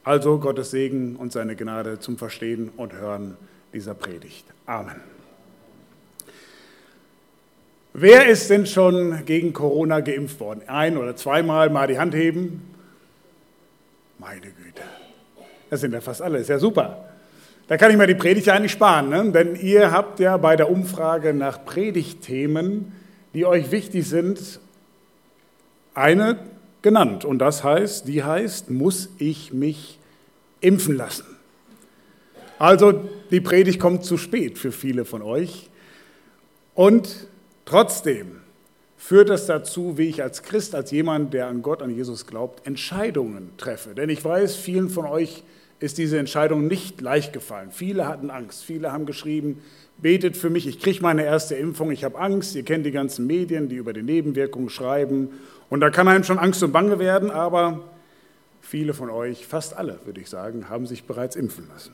Also Gottes Segen und seine Gnade zum Verstehen und Hören dieser Predigt. Amen. Wer ist denn schon gegen Corona geimpft worden? Ein- oder zweimal, mal die Hand heben? Meine Güte, das sind ja fast alle, ist ja super. Da kann ich mir die Predigt ja eigentlich sparen, ne? Denn ihr habt ja bei der Umfrage nach Predigtthemen, die euch wichtig sind, eine genannt. Und die heißt, muss ich mich impfen lassen? Also die Predigt kommt zu spät für viele von euch. Und trotzdem führt es dazu, wie ich als Christ, als jemand, der an Gott, an Jesus glaubt, Entscheidungen treffe. Denn ich weiß, vielen von euch ist diese Entscheidung nicht leicht gefallen. Viele hatten Angst, viele haben geschrieben, betet für mich, ich kriege meine erste Impfung, ich habe Angst. Ihr kennt die ganzen Medien, die über die Nebenwirkungen schreiben. Und da kann einem schon Angst und Bange werden, aber viele von euch, fast alle würde ich sagen, haben sich bereits impfen lassen.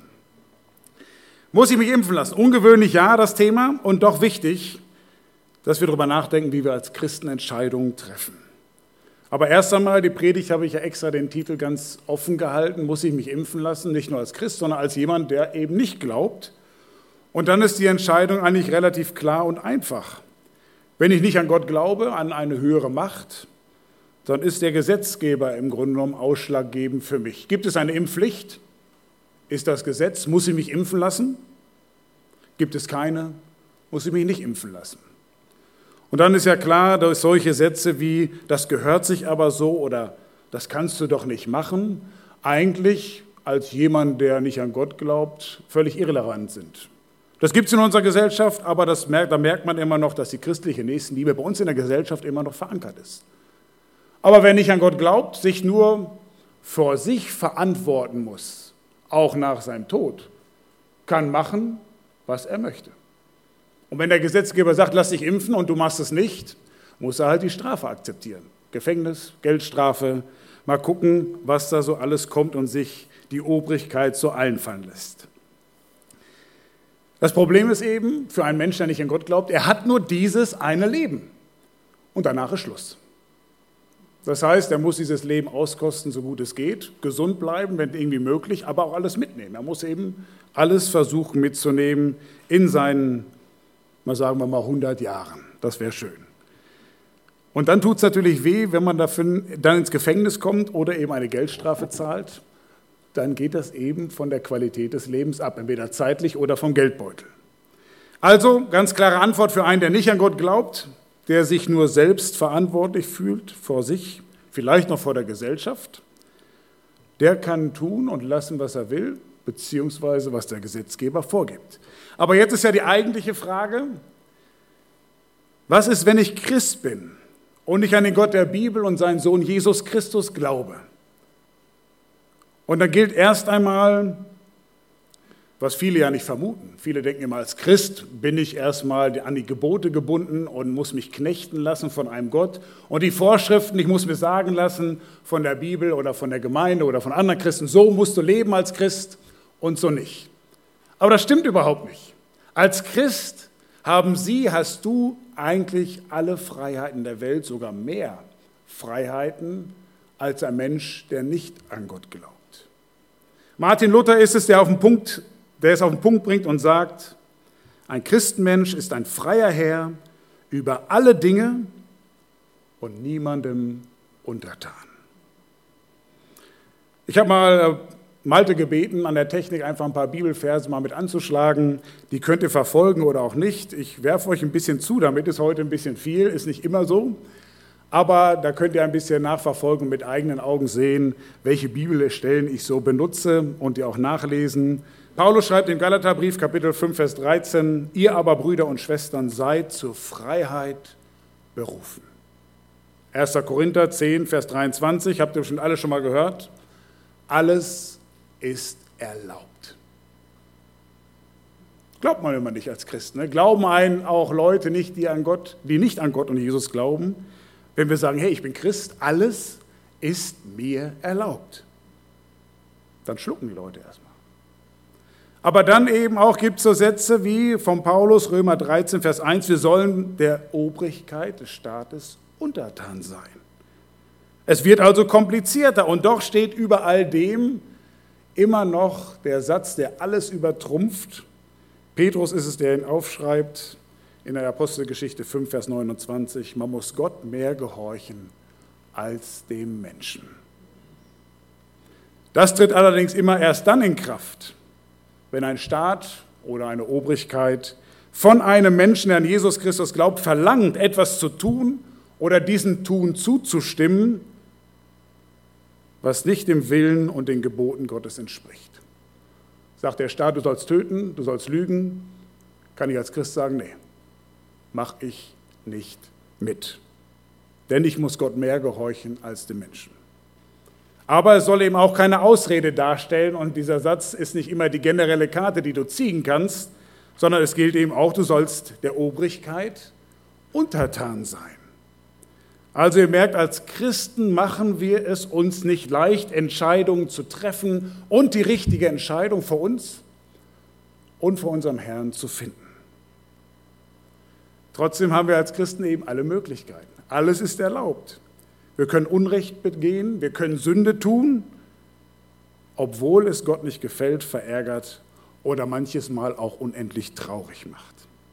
Muss ich mich impfen lassen? Ungewöhnlich ja, das Thema, und doch wichtig, dass wir darüber nachdenken, wie wir als Christen Entscheidungen treffen. Aber erst einmal, die Predigt habe ich ja extra den Titel ganz offen gehalten, muss ich mich impfen lassen, nicht nur als Christ, sondern als jemand, der eben nicht glaubt. Und dann ist die Entscheidung eigentlich relativ klar und einfach. Wenn ich nicht an Gott glaube, an eine höhere Macht, dann ist der Gesetzgeber im Grunde genommen ausschlaggebend für mich. Gibt es eine Impfpflicht? Ist das Gesetz? Muss ich mich impfen lassen? Gibt es keine? Muss ich mich nicht impfen lassen? Und dann ist ja klar, dass solche Sätze wie, das gehört sich aber so oder das kannst du doch nicht machen, eigentlich als jemand, der nicht an Gott glaubt, völlig irrelevant sind. Das gibt es in unserer Gesellschaft, aber da merkt man immer noch, dass die christliche Nächstenliebe bei uns in der Gesellschaft immer noch verankert ist. Aber wer nicht an Gott glaubt, sich nur vor sich verantworten muss, auch nach seinem Tod, kann machen, was er möchte. Und wenn der Gesetzgeber sagt, lass dich impfen und du machst es nicht, muss er halt die Strafe akzeptieren. Gefängnis, Geldstrafe, mal gucken, was da so alles kommt und sich die Obrigkeit so einfallen lässt. Das Problem ist eben, für einen Menschen, der nicht an Gott glaubt, er hat nur dieses eine Leben und danach ist Schluss. Das heißt, er muss dieses Leben auskosten, so gut es geht, gesund bleiben, wenn irgendwie möglich, aber auch alles mitnehmen. Er muss eben alles versuchen mitzunehmen in seinen, sagen wir mal, 100 Jahren. Das wäre schön. Und dann tut es natürlich weh, wenn man dafür dann ins Gefängnis kommt oder eben eine Geldstrafe zahlt. Dann geht das eben von der Qualität des Lebens ab, entweder zeitlich oder vom Geldbeutel. Also, ganz klare Antwort für einen, der nicht an Gott glaubt, der sich nur selbst verantwortlich fühlt, vor sich, vielleicht noch vor der Gesellschaft, der kann tun und lassen, was er will, beziehungsweise was der Gesetzgeber vorgibt. Aber jetzt ist ja die eigentliche Frage, was ist, wenn ich Christ bin und ich an den Gott der Bibel und seinen Sohn Jesus Christus glaube? Und dann gilt erst einmal, was viele ja nicht vermuten. Viele denken immer, als Christ bin ich erstmal an die Gebote gebunden und muss mich knechten lassen von einem Gott. Und die Vorschriften, ich muss mir sagen lassen von der Bibel oder von der Gemeinde oder von anderen Christen, so musst du leben als Christ und so nicht. Aber das stimmt überhaupt nicht. Als Christ hast du eigentlich alle Freiheiten der Welt, sogar mehr Freiheiten als ein Mensch, der nicht an Gott glaubt. Martin Luther ist es, der es auf den Punkt bringt und sagt, ein Christenmensch ist ein freier Herr über alle Dinge und niemandem untertan. Ich habe mal Malte gebeten, an der Technik einfach ein paar Bibelverse mal mit anzuschlagen. Die könnt ihr verfolgen oder auch nicht. Ich werfe euch ein bisschen zu, damit ist heute ein bisschen viel, ist nicht immer so. Aber da könnt ihr ein bisschen nachverfolgen und mit eigenen Augen sehen, welche Bibelstellen ich so benutze und ihr auch nachlesen. Paulus schreibt im Galaterbrief, Kapitel 5, Vers 13, ihr aber, Brüder und Schwestern, seid zur Freiheit berufen. 1. Korinther 10, Vers 23, habt ihr bestimmt alle schon mal gehört. Alles ist erlaubt. Glaubt man immer nicht als Christ. Ne? Glauben einen auch Leute nicht, die nicht an Gott und Jesus glauben, wenn wir sagen, hey, ich bin Christ, alles ist mir erlaubt. Dann schlucken die Leute erstmal. Aber dann eben auch gibt es so Sätze wie von Paulus, Römer 13, Vers 1, wir sollen der Obrigkeit des Staates untertan sein. Es wird also komplizierter und doch steht über all dem immer noch der Satz, der alles übertrumpft. Petrus ist es, der ihn aufschreibt in der Apostelgeschichte 5, Vers 29. Man muss Gott mehr gehorchen als dem Menschen. Das tritt allerdings immer erst dann in Kraft, wenn ein Staat oder eine Obrigkeit von einem Menschen, der an Jesus Christus glaubt, verlangt, etwas zu tun oder diesem Tun zuzustimmen, was nicht dem Willen und den Geboten Gottes entspricht. Sagt der Staat, du sollst töten, du sollst lügen, kann ich als Christ sagen, nee, mache ich nicht mit. Denn ich muss Gott mehr gehorchen als dem Menschen. Aber es soll eben auch keine Ausrede darstellen und dieser Satz ist nicht immer die generelle Karte, die du ziehen kannst, sondern es gilt eben auch, du sollst der Obrigkeit untertan sein. Also ihr merkt, als Christen machen wir es uns nicht leicht, Entscheidungen zu treffen und die richtige Entscheidung für uns und für unseren Herrn zu finden. Trotzdem haben wir als Christen eben alle Möglichkeiten. Alles ist erlaubt. Wir können Unrecht begehen, wir können Sünde tun, obwohl es Gott nicht gefällt, verärgert oder manches Mal auch unendlich traurig macht.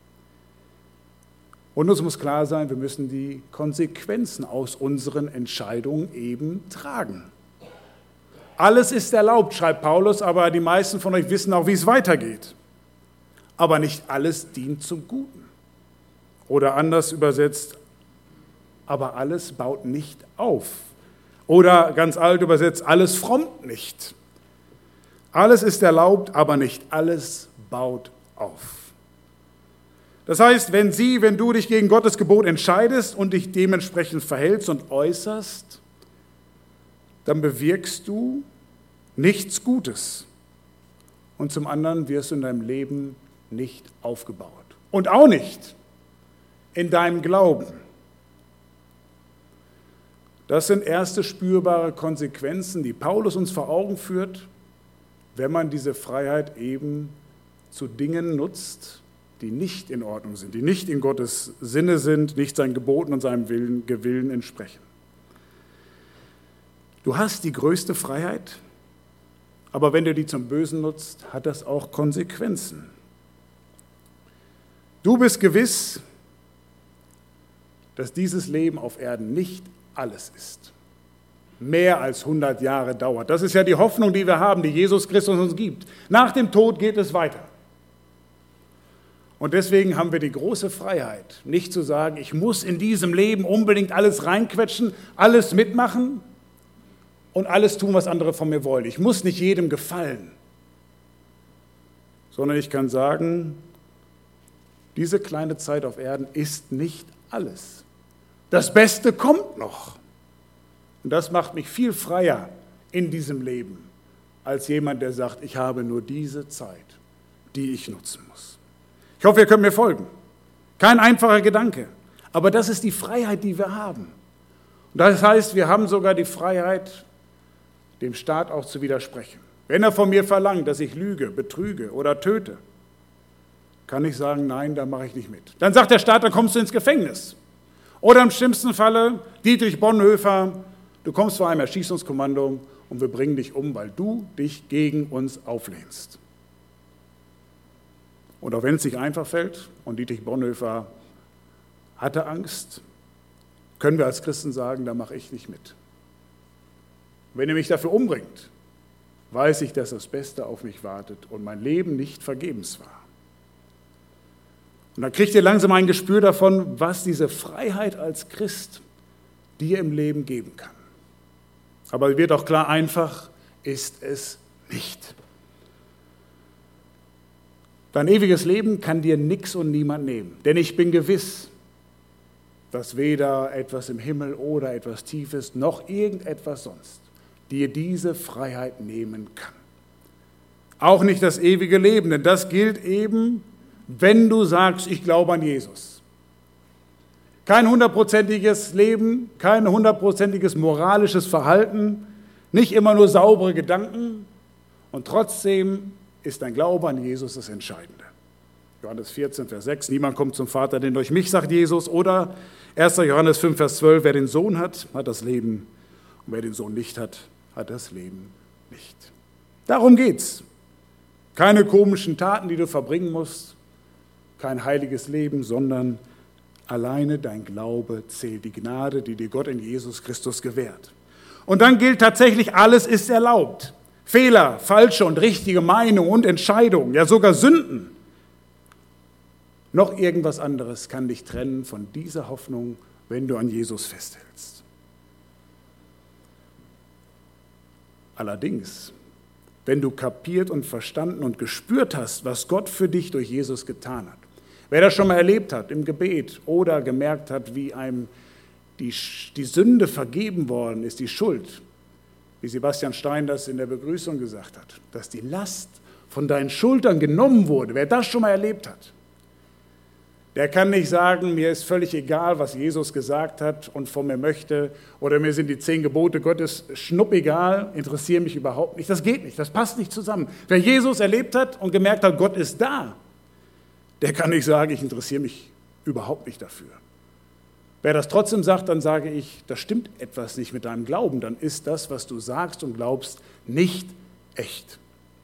Und uns muss klar sein, wir müssen die Konsequenzen aus unseren Entscheidungen eben tragen. Alles ist erlaubt, schreibt Paulus, aber die meisten von euch wissen auch, wie es weitergeht. Aber nicht alles dient zum Guten. Oder anders übersetzt, aber alles baut nicht auf. Oder ganz alt übersetzt, alles frommt nicht. Alles ist erlaubt, aber nicht alles baut auf. Das heißt, wenn du dich gegen Gottes Gebot entscheidest und dich dementsprechend verhältst und äußerst, dann bewirkst du nichts Gutes. Und zum anderen wirst du in deinem Leben nicht aufgebaut. Und auch nicht in deinem Glauben. Das sind erste spürbare Konsequenzen, die Paulus uns vor Augen führt, wenn man diese Freiheit eben zu Dingen nutzt, die nicht in Ordnung sind, die nicht in Gottes Sinne sind, nicht seinen Geboten und seinem Willen entsprechen. Du hast die größte Freiheit, aber wenn du die zum Bösen nutzt, hat das auch Konsequenzen. Du bist gewiss, dass dieses Leben auf Erden nicht alles ist. Mehr als 100 Jahre dauert. Das ist ja die Hoffnung, die wir haben, die Jesus Christus uns gibt. Nach dem Tod geht es weiter. Und deswegen haben wir die große Freiheit, nicht zu sagen, ich muss in diesem Leben unbedingt alles reinquetschen, alles mitmachen und alles tun, was andere von mir wollen. Ich muss nicht jedem gefallen, sondern ich kann sagen, diese kleine Zeit auf Erden ist nicht alles. Das Beste kommt noch. Und das macht mich viel freier in diesem Leben, als jemand, der sagt, ich habe nur diese Zeit, die ich nutzen muss. Ich hoffe, ihr könnt mir folgen. Kein einfacher Gedanke, aber das ist die Freiheit, die wir haben. Und das heißt, wir haben sogar die Freiheit, dem Staat auch zu widersprechen. Wenn er von mir verlangt, dass ich lüge, betrüge oder töte, kann ich sagen, nein, da mache ich nicht mit. Dann sagt der Staat, dann kommst du ins Gefängnis. Oder im schlimmsten Falle, Dietrich Bonhoeffer, du kommst vor einem Erschießungskommando und wir bringen dich um, weil du dich gegen uns auflehnst. Und auch wenn es nicht einfach fällt, und Dietrich Bonhoeffer hatte Angst, können wir als Christen sagen, da mache ich nicht mit. Wenn ihr mich dafür umbringt, weiß ich, dass das Beste auf mich wartet und mein Leben nicht vergebens war. Und dann kriegt ihr langsam ein Gespür davon, was diese Freiheit als Christ dir im Leben geben kann. Aber wird auch klar, einfach ist es nicht. Dein ewiges Leben kann dir nichts und niemand nehmen. Denn ich bin gewiss, dass weder etwas im Himmel oder etwas Tiefes noch irgendetwas sonst dir diese Freiheit nehmen kann. Auch nicht das ewige Leben, denn das gilt eben, wenn du sagst, ich glaube an Jesus. Kein 100%iges Leben, kein 100%iges moralisches Verhalten, nicht immer nur saubere Gedanken und trotzdem ist dein Glaube an Jesus das Entscheidende. Johannes 14, Vers 6, niemand kommt zum Vater, denn durch mich, sagt Jesus. Oder 1. Johannes 5, Vers 12, wer den Sohn hat, hat das Leben. Und wer den Sohn nicht hat, hat das Leben nicht. Darum geht's. Keine komischen Taten, die du verbringen musst, kein heiliges Leben, sondern alleine dein Glaube zählt, die Gnade, die dir Gott in Jesus Christus gewährt. Und dann gilt tatsächlich, alles ist erlaubt. Fehler, falsche und richtige Meinung und Entscheidungen, ja sogar Sünden. Noch irgendwas anderes kann dich trennen von dieser Hoffnung, wenn du an Jesus festhältst. Allerdings, wenn du kapiert und verstanden und gespürt hast, was Gott für dich durch Jesus getan hat, wer das schon mal erlebt hat im Gebet oder gemerkt hat, wie einem die Sünde vergeben worden ist, die Schuld, wie Sebastian Stein das in der Begrüßung gesagt hat, dass die Last von deinen Schultern genommen wurde, wer das schon mal erlebt hat, der kann nicht sagen, mir ist völlig egal, was Jesus gesagt hat und von mir möchte, oder mir sind die 10 Gebote Gottes schnuppegal, interessieren mich überhaupt nicht. Das geht nicht, das passt nicht zusammen. Wer Jesus erlebt hat und gemerkt hat, Gott ist da, der kann nicht sagen, ich interessiere mich überhaupt nicht dafür. Wer das trotzdem sagt, dann sage ich, da stimmt etwas nicht mit deinem Glauben, dann ist das, was du sagst und glaubst, nicht echt.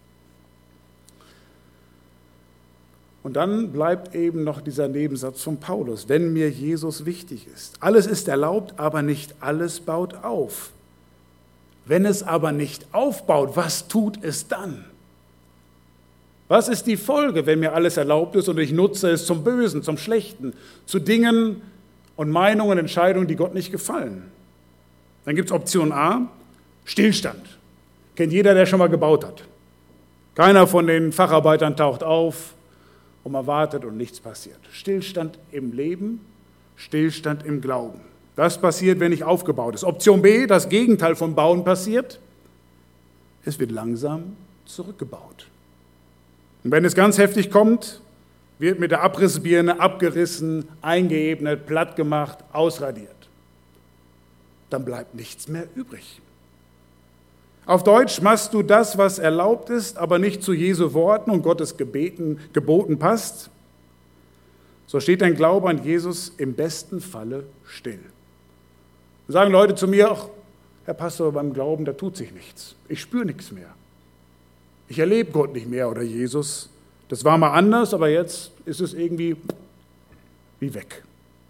Und dann bleibt eben noch dieser Nebensatz von Paulus, wenn mir Jesus wichtig ist. Alles ist erlaubt, aber nicht alles baut auf. Wenn es aber nicht aufbaut, was tut es dann? Was ist die Folge, wenn mir alles erlaubt ist und ich nutze es zum Bösen, zum Schlechten, zu Dingen und Meinungen, Entscheidungen, die Gott nicht gefallen? Dann gibt es Option A, Stillstand. Kennt jeder, der schon mal gebaut hat. Keiner von den Facharbeitern taucht auf und man wartet und nichts passiert. Stillstand im Leben, Stillstand im Glauben. Das passiert, wenn nicht aufgebaut ist. Option B, das Gegenteil von Bauen passiert. Es wird langsam zurückgebaut. Und wenn es ganz heftig kommt, wird mit der Abrissbirne abgerissen, eingeebnet, platt gemacht, ausradiert. Dann bleibt nichts mehr übrig. Auf Deutsch machst du das, was erlaubt ist, aber nicht zu Jesu Worten und Gottes Geboten passt. So steht dein Glaube an Jesus im besten Falle still. Dann sagen Leute zu mir, ach, Herr Pastor, beim Glauben, da tut sich nichts. Ich spüre nichts mehr. Ich erlebe Gott nicht mehr oder Jesus. Das war mal anders, aber jetzt ist es irgendwie wie weg.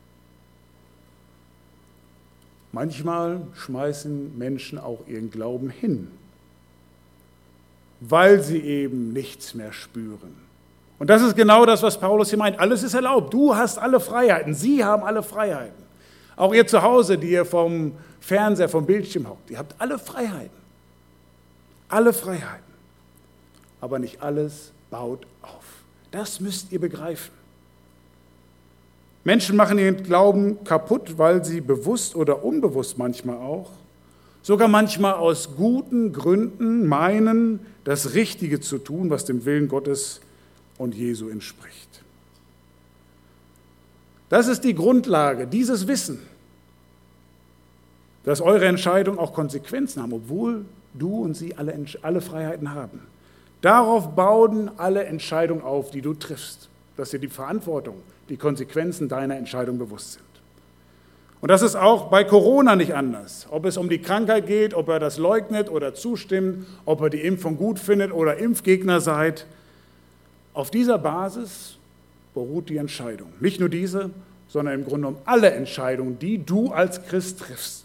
Manchmal schmeißen Menschen auch ihren Glauben hin, weil sie eben nichts mehr spüren. Und das ist genau das, was Paulus hier meint. Alles ist erlaubt. Du hast alle Freiheiten. Sie haben alle Freiheiten. Auch ihr zu Hause, die ihr vom Fernseher, vom Bildschirm hockt. Ihr habt alle Freiheiten. Alle Freiheiten. Aber nicht alles baut auf. Das müsst ihr begreifen. Menschen machen ihren Glauben kaputt, weil sie bewusst oder unbewusst manchmal auch, sogar manchmal aus guten Gründen meinen, das Richtige zu tun, was dem Willen Gottes und Jesu entspricht. Das ist die Grundlage, dieses Wissen, dass eure Entscheidungen auch Konsequenzen haben, obwohl du und sie alle Freiheiten haben. Darauf bauen alle Entscheidungen auf, die du triffst, dass dir die Verantwortung, die Konsequenzen deiner Entscheidung bewusst sind. Und das ist auch bei Corona nicht anders. Ob es um die Krankheit geht, ob er das leugnet oder zustimmt, ob er die Impfung gut findet oder Impfgegner seid. Auf dieser Basis beruht die Entscheidung. Nicht nur diese, sondern im Grunde genommen alle Entscheidungen, die du als Christ triffst.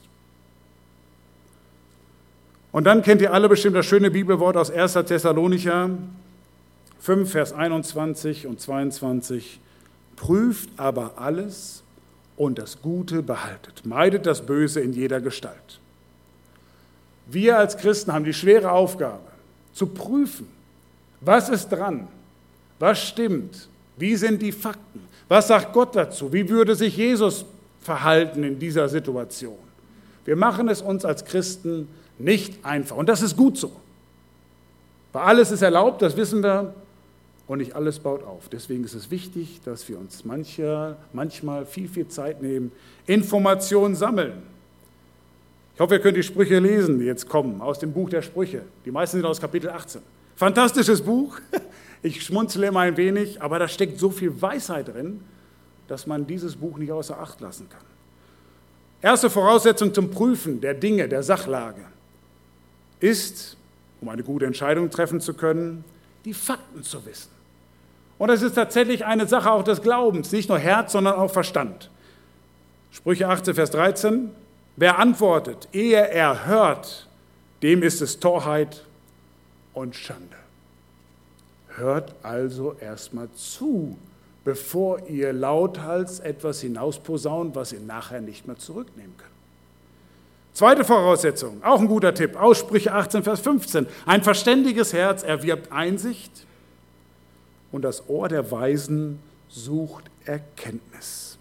Und dann kennt ihr alle bestimmt das schöne Bibelwort aus 1. Thessalonicher 5, Vers 21 und 22. Prüft aber alles und das Gute behaltet. Meidet das Böse in jeder Gestalt. Wir als Christen haben die schwere Aufgabe, zu prüfen, was ist dran, was stimmt, wie sind die Fakten, was sagt Gott dazu, wie würde sich Jesus verhalten in dieser Situation. Wir machen es uns als Christen nicht einfach und das ist gut so. Weil alles ist erlaubt, das wissen wir. Und nicht alles baut auf. Deswegen ist es wichtig, dass wir uns manchmal viel Zeit nehmen, Informationen sammeln. Ich hoffe, ihr könnt die Sprüche lesen, die jetzt kommen, aus dem Buch der Sprüche. Die meisten sind aus Kapitel 18. Fantastisches Buch. Ich schmunzle immer ein wenig, aber da steckt so viel Weisheit drin, dass man dieses Buch nicht außer Acht lassen kann. Erste Voraussetzung zum Prüfen der Dinge, der Sachlage ist, um eine gute Entscheidung treffen zu können, die Fakten zu wissen. Und es ist tatsächlich eine Sache auch des Glaubens, nicht nur Herz, sondern auch Verstand. Sprüche 18, Vers 13, wer antwortet, ehe er hört, dem ist es Torheit und Schande. Hört also erstmal zu, bevor ihr lauthals etwas hinausposaunt, was ihr nachher nicht mehr zurücknehmen könnt. Zweite Voraussetzung, auch ein guter Tipp, aus Sprüche 18, Vers 15. Ein verständiges Herz erwirbt Einsicht und das Ohr der Weisen sucht Erkenntnis.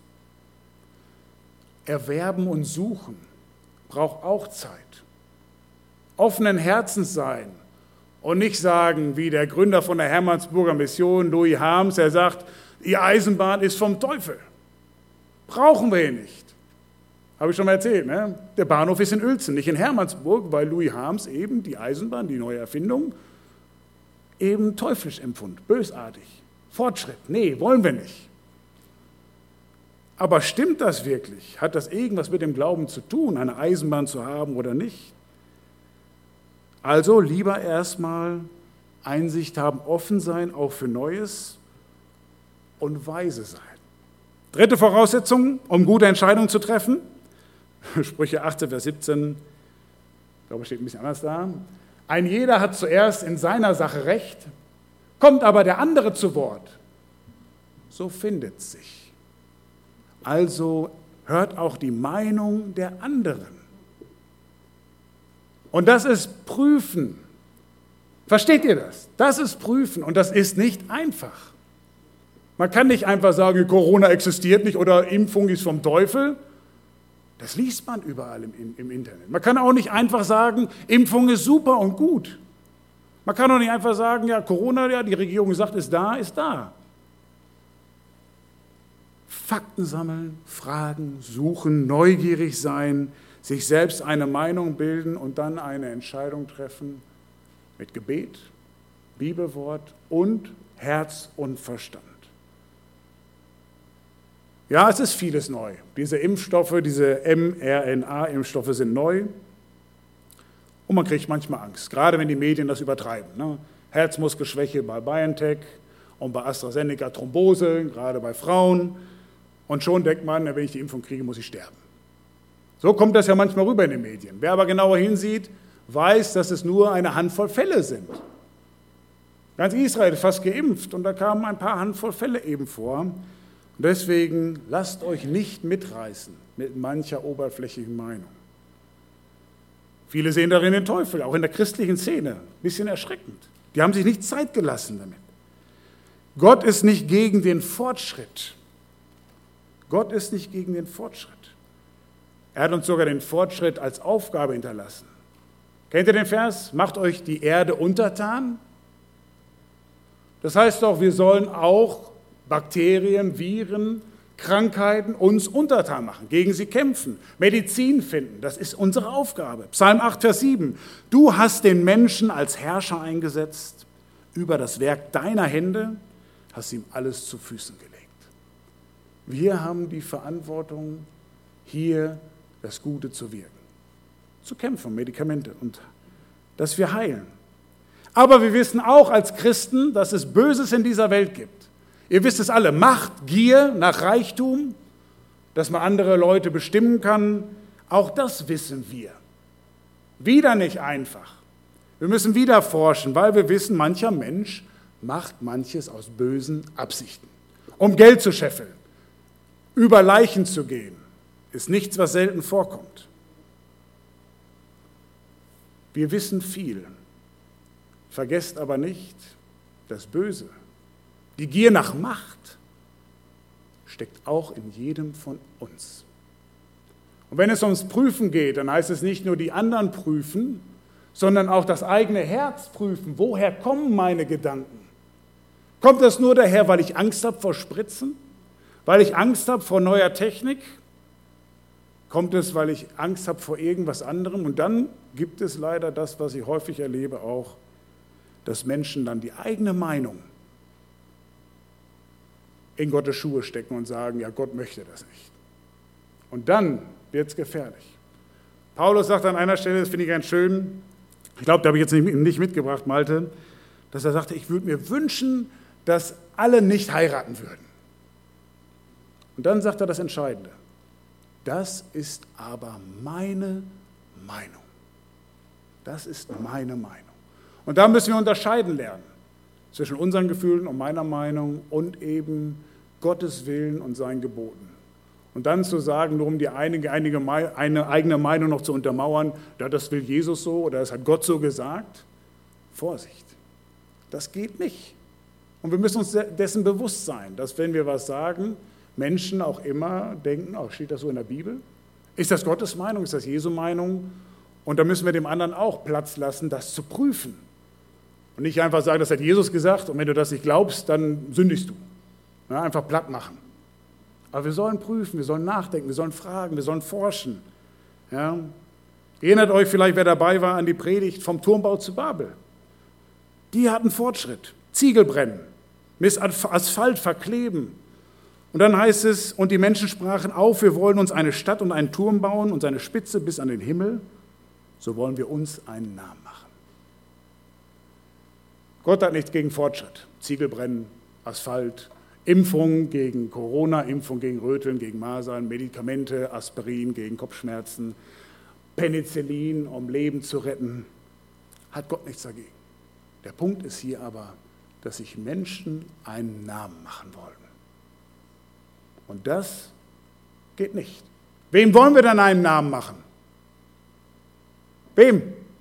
Erwerben und suchen braucht auch Zeit. Offenen Herzens sein und nicht sagen, wie der Gründer von der Hermannsburger Mission, Louis Harms, der sagt, die Eisenbahn ist vom Teufel. Brauchen wir hier nicht. Habe ich schon mal erzählt, ne? Der Bahnhof ist in Uelzen, nicht in Hermannsburg, weil Louis Harms eben die Eisenbahn, die neue Erfindung, eben teuflisch empfund, bösartig. Fortschritt, nee, wollen wir nicht. Aber stimmt das wirklich? Hat das irgendwas mit dem Glauben zu tun, eine Eisenbahn zu haben oder nicht? Also lieber erstmal Einsicht haben, offen sein, auch für Neues und weise sein. Dritte Voraussetzung, um gute Entscheidungen zu treffen, Sprüche 18, Vers 17, ich glaube, es steht ein bisschen anders da. Ein jeder hat zuerst in seiner Sache Recht, kommt aber der andere zu Wort, so findet sich. Also hört auch die Meinung der anderen. Und das ist Prüfen. Versteht ihr das? Das ist Prüfen und das ist nicht einfach. Man kann nicht einfach sagen, Corona existiert nicht oder Impfung ist vom Teufel. Das liest man überall im Internet. Man kann auch nicht einfach sagen, Impfung ist super und gut. Man kann auch nicht einfach sagen, ja, Corona, ja, die Regierung sagt, ist da, ist da. Fakten sammeln, fragen, suchen, neugierig sein, sich selbst eine Meinung bilden und dann eine Entscheidung treffen mit Gebet, Bibelwort und Herz und Verstand. Ja, es ist vieles neu. Diese Impfstoffe, diese mRNA-Impfstoffe sind neu und man kriegt manchmal Angst, gerade wenn die Medien das übertreiben. Ne? Herzmuskelschwäche bei BioNTech und bei AstraZeneca Thrombose, gerade bei Frauen. Und schon denkt man, wenn ich die Impfung kriege, muss ich sterben. So kommt das ja manchmal rüber in den Medien. Wer aber genauer hinsieht, weiß, dass es nur eine Handvoll Fälle sind. Ganz Israel ist fast geimpft und da kamen ein paar Handvoll Fälle eben vor. Und deswegen lasst euch nicht mitreißen mit mancher oberflächlichen Meinung. Viele sehen darin den Teufel, auch in der christlichen Szene. Ein bisschen erschreckend. Die haben sich nicht Zeit gelassen damit. Gott ist nicht gegen den Fortschritt. Gott ist nicht gegen den Fortschritt. Er hat uns sogar den Fortschritt als Aufgabe hinterlassen. Kennt ihr den Vers? Macht euch die Erde untertan. Das heißt doch, wir sollen auch Bakterien, Viren, Krankheiten uns untertan machen, gegen sie kämpfen, Medizin finden. Das ist unsere Aufgabe. Psalm 8, Vers 7. Du hast den Menschen als Herrscher eingesetzt über das Werk deiner Hände, hast ihm alles zu Füßen gelegt. Wir haben die Verantwortung, hier das Gute zu wirken, zu kämpfen, Medikamente und dass wir heilen. Aber wir wissen auch als Christen, dass es Böses in dieser Welt gibt. Ihr wisst es alle, Macht, Gier nach Reichtum, dass man andere Leute bestimmen kann, auch das wissen wir. Wieder nicht einfach. Wir müssen wieder forschen, weil wir wissen, mancher Mensch macht manches aus bösen Absichten. Um Geld zu scheffeln, über Leichen zu gehen, ist nichts, was selten vorkommt. Wir wissen viel, vergesst aber nicht das Böse. Die Gier nach Macht steckt auch in jedem von uns. Und wenn es ums Prüfen geht, dann heißt es nicht nur die anderen prüfen, sondern auch das eigene Herz prüfen. Woher kommen meine Gedanken? Kommt das nur daher, weil ich Angst habe vor Spritzen? Weil ich Angst habe vor neuer Technik? Kommt es, weil ich Angst habe vor irgendwas anderem? Und dann gibt es leider das, was ich häufig erlebe auch, dass Menschen dann die eigene Meinung in Gottes Schuhe stecken und sagen, ja, Gott möchte das nicht. Und dann wird es gefährlich. Paulus sagt an einer Stelle, das finde ich ganz schön, Ich glaube, da habe ich jetzt nicht mitgebracht, Malte, dass er sagte, ich würde mir wünschen, dass alle nicht heiraten würden. Und dann sagt er das Entscheidende. Das ist aber meine Meinung. Das ist meine Meinung. Und da müssen wir unterscheiden lernen zwischen unseren Gefühlen und meiner Meinung und eben Gottes Willen und seinen Geboten. Und dann zu sagen, nur um die eine eigene Meinung noch zu untermauern, ja, das will Jesus so oder das hat Gott so gesagt. Vorsicht, das geht nicht. Und wir müssen uns dessen bewusst sein, dass wenn wir was sagen, Menschen auch immer denken, oh, steht das so in der Bibel? Ist das Gottes Meinung? Ist das Jesu Meinung? Und da müssen wir dem anderen auch Platz lassen, das zu prüfen. Und nicht einfach sagen, das hat Jesus gesagt und wenn du das nicht glaubst, dann sündigst du. Ja, einfach platt machen. Aber wir sollen prüfen, wir sollen nachdenken, wir sollen fragen, wir sollen forschen. Ja. Erinnert euch vielleicht, wer dabei war, an die Predigt vom Turmbau zu Babel. Die hatten Fortschritt. Ziegel brennen, mit Asphalt verkleben. Und dann heißt es, und die Menschen sprachen auf, wir wollen uns eine Stadt und einen Turm bauen und seine Spitze bis an den Himmel, so wollen wir uns einen Namen machen. Gott hat nichts gegen Fortschritt. Ziegel brennen, Asphalt, Impfung gegen Corona, Impfung gegen Röteln, gegen Masern, Medikamente, Aspirin gegen Kopfschmerzen, Penicillin, um Leben zu retten. Hat Gott nichts dagegen. Der Punkt ist hier aber, dass sich Menschen einen Namen machen wollen. Und das geht nicht. Wem wollen wir dann einen Namen machen? Wem?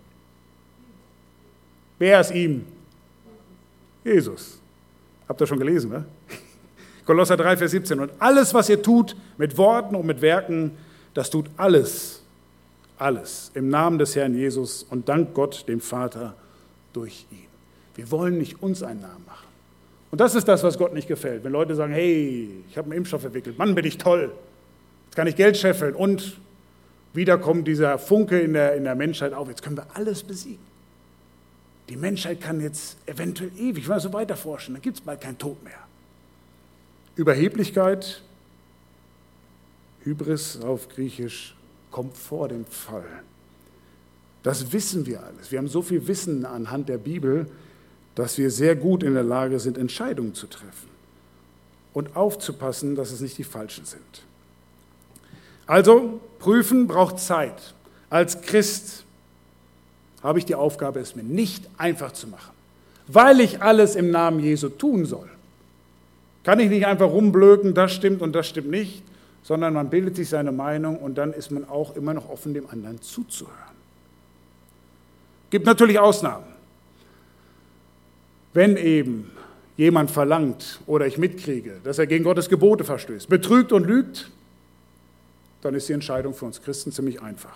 Wer ist ihm? Jesus. Habt ihr schon gelesen, ne? Kolosser 3, Vers 17. Und alles, was ihr tut, mit Worten und mit Werken, das tut alles im Namen des Herrn Jesus und dank Gott, dem Vater, durch ihn. Wir wollen nicht uns einen Namen machen. Und das ist das, was Gott nicht gefällt. Wenn Leute sagen, hey, ich habe einen Impfstoff entwickelt, Mann, bin ich toll, jetzt kann ich Geld scheffeln und wieder kommt dieser Funke in der Menschheit auf, jetzt können wir alles besiegen. Die Menschheit kann jetzt eventuell ewig, wenn wir so weiter forschen, dann gibt es bald keinen Tod mehr. Überheblichkeit, Hybris auf Griechisch, kommt vor dem Fall. Das wissen wir alles. Wir haben so viel Wissen anhand der Bibel, dass wir sehr gut in der Lage sind, Entscheidungen zu treffen und aufzupassen, dass es nicht die falschen sind. Also, prüfen braucht Zeit. Als Christ habe ich die Aufgabe, es mir nicht einfach zu machen, weil ich alles im Namen Jesu tun soll. Kann ich nicht einfach rumblöken, das stimmt und das stimmt nicht, sondern man bildet sich seine Meinung und dann ist man auch immer noch offen, dem anderen zuzuhören. Gibt natürlich Ausnahmen. Wenn eben jemand verlangt oder ich mitkriege, dass er gegen Gottes Gebote verstößt, betrügt und lügt, dann ist die Entscheidung für uns Christen ziemlich einfach.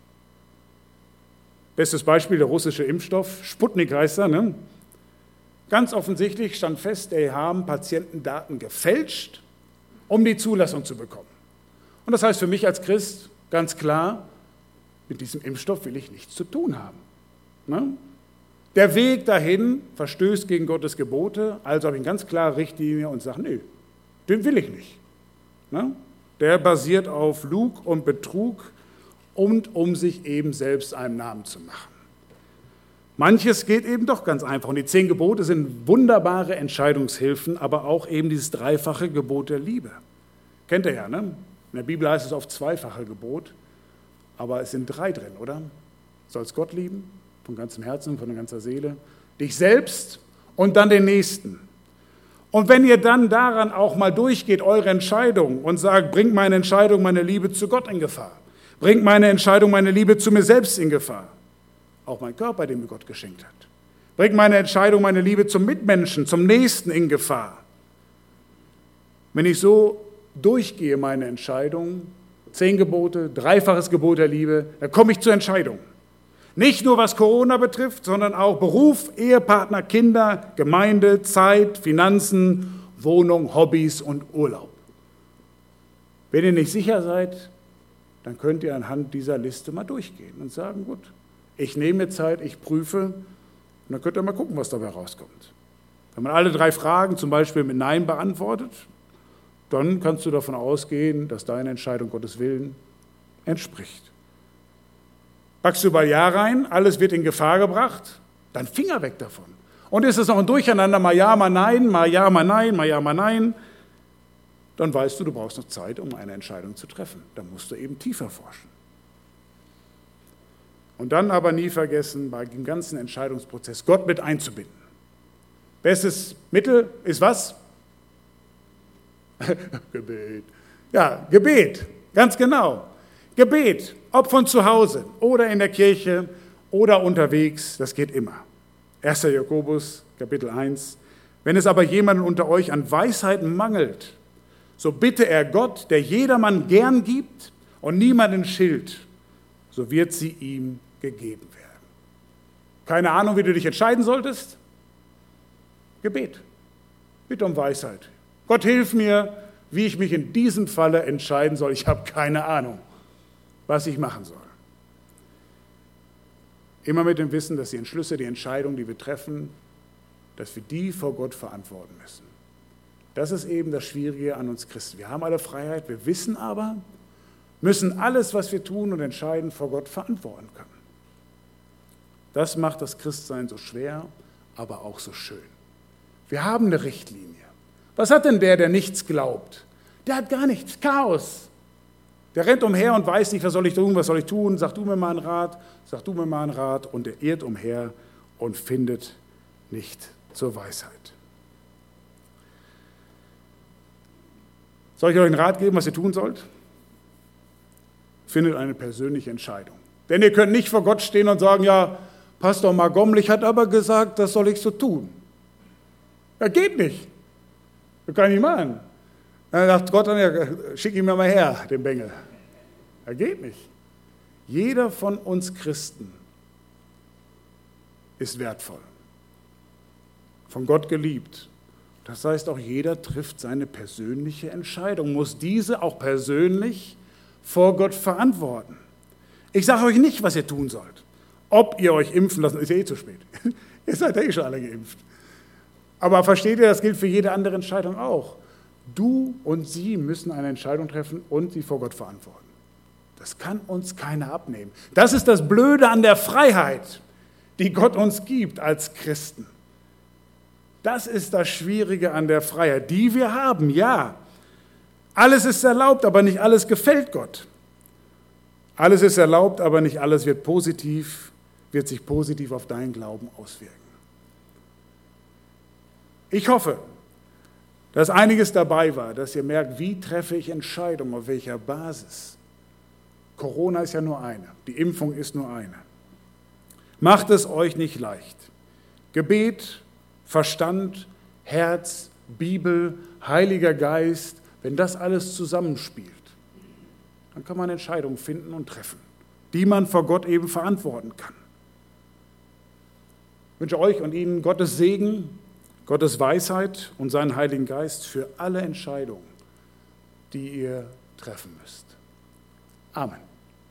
Bestes Beispiel, der russische Impfstoff, Sputnik heißt er, ne? Ganz offensichtlich stand fest, die haben Patientendaten gefälscht, um die Zulassung zu bekommen. Und das heißt für mich als Christ ganz klar, mit diesem Impfstoff will ich nichts zu tun haben. Ne? Der Weg dahin verstößt gegen Gottes Gebote, also habe ich eine ganz klare Richtlinie und sage, nee, den will ich nicht. Ne? Der basiert auf Lug und Betrug und um sich eben selbst einen Namen zu machen. Manches geht eben doch ganz einfach und die 10 Gebote sind wunderbare Entscheidungshilfen, aber auch eben dieses dreifache Gebot der Liebe. Kennt ihr ja, ne? In der Bibel heißt es oft zweifache Gebot, aber es sind 3 drin, oder? Du sollst Gott lieben, von ganzem Herzen, von ganzer Seele, dich selbst und dann den Nächsten. Und wenn ihr dann daran auch mal durchgeht, eure Entscheidung und sagt, bringt meine Entscheidung meine Liebe zu Gott in Gefahr, bringt meine Entscheidung meine Liebe zu mir selbst in Gefahr, auch mein Körper, den mir Gott geschenkt hat, bringt meine Entscheidung meine Liebe zum Mitmenschen, zum Nächsten in Gefahr. Wenn ich so durchgehe, meine Entscheidung, 10 Gebote, dreifaches Gebot der Liebe, dann komme ich zur Entscheidung. Nicht nur was Corona betrifft, sondern auch Beruf, Ehepartner, Kinder, Gemeinde, Zeit, Finanzen, Wohnung, Hobbys und Urlaub. Wenn ihr nicht sicher seid, dann könnt ihr anhand dieser Liste mal durchgehen und sagen, gut, ich nehme mir Zeit, ich prüfe und dann könnt ihr mal gucken, was dabei rauskommt. Wenn man alle 3 Fragen zum Beispiel mit Nein beantwortet, dann kannst du davon ausgehen, dass deine Entscheidung Gottes Willen entspricht. Packst du überall Ja rein, alles wird in Gefahr gebracht, dann Finger weg davon. Und ist es noch ein Durcheinander, mal ja, mal nein, mal ja, mal nein, mal ja, mal nein, dann weißt du, du brauchst noch Zeit, um eine Entscheidung zu treffen. Da musst du eben tiefer forschen. Und dann aber nie vergessen, bei dem ganzen Entscheidungsprozess Gott mit einzubinden. Bestes Mittel ist was? Gebet. Ja, Gebet, ganz genau. Gebet, ob von zu Hause oder in der Kirche oder unterwegs, das geht immer. 1. Jakobus, Kapitel 1. Wenn es aber jemanden unter euch an Weisheit mangelt, so bitte er Gott, der jedermann gern gibt und niemanden schilt, so wird sie ihm gegeben werden. Keine Ahnung, wie du dich entscheiden solltest? Gebet. Bitte um Weisheit. Gott, hilf mir, wie ich mich in diesem Falle entscheiden soll. Ich habe keine Ahnung, was ich machen soll. Immer mit dem Wissen, dass die Entschlüsse, die Entscheidungen, die wir treffen, dass wir die vor Gott verantworten müssen. Das ist eben das Schwierige an uns Christen. Wir haben alle Freiheit, wir wissen aber, müssen alles, was wir tun und entscheiden, vor Gott verantworten können. Das macht das Christsein so schwer, aber auch so schön. Wir haben eine Richtlinie. Was hat denn der nichts glaubt? Der hat gar nichts, Chaos. Der rennt umher und weiß nicht, was soll ich tun, sag du mir mal einen Rat, und er irrt umher und findet nicht zur Weisheit. Soll ich euch einen Rat geben, was ihr tun sollt? Findet eine persönliche Entscheidung. Denn ihr könnt nicht vor Gott stehen und sagen, ja, Pastor Margomlich hat aber gesagt, das soll ich so tun. Ja, geht nicht. Das kann ich nicht machen. Dann sagt Gott, ja, schick ihn mir mal her, den Bengel. Das geht nicht. Jeder von uns Christen ist wertvoll, von Gott geliebt. Das heißt, auch jeder trifft seine persönliche Entscheidung, muss diese auch persönlich vor Gott verantworten. Ich sage euch nicht, was ihr tun sollt. Ob ihr euch impfen lasst, ist ja eh zu spät. Ihr seid ja eh schon alle geimpft. Aber versteht ihr, das gilt für jede andere Entscheidung auch. Du und sie müssen eine Entscheidung treffen und sie vor Gott verantworten. Das kann uns keiner abnehmen. Das ist das Blöde an der Freiheit, die Gott uns gibt als Christen. Das ist das Schwierige an der Freiheit, die wir haben, ja. Alles ist erlaubt, aber nicht alles gefällt Gott. Alles ist erlaubt, aber nicht alles wird sich positiv auf deinen Glauben auswirken. Ich hoffe, dass einiges dabei war, dass ihr merkt, wie treffe ich Entscheidungen, auf welcher Basis. Corona ist ja nur eine, die Impfung ist nur eine. Macht es euch nicht leicht. Gebet, Verstand, Herz, Bibel, Heiliger Geist, wenn das alles zusammenspielt, dann kann man Entscheidungen finden und treffen, die man vor Gott eben verantworten kann. Ich wünsche euch und Ihnen Gottes Segen, Gottes Weisheit und seinen Heiligen Geist für alle Entscheidungen, die ihr treffen müsst. Amen.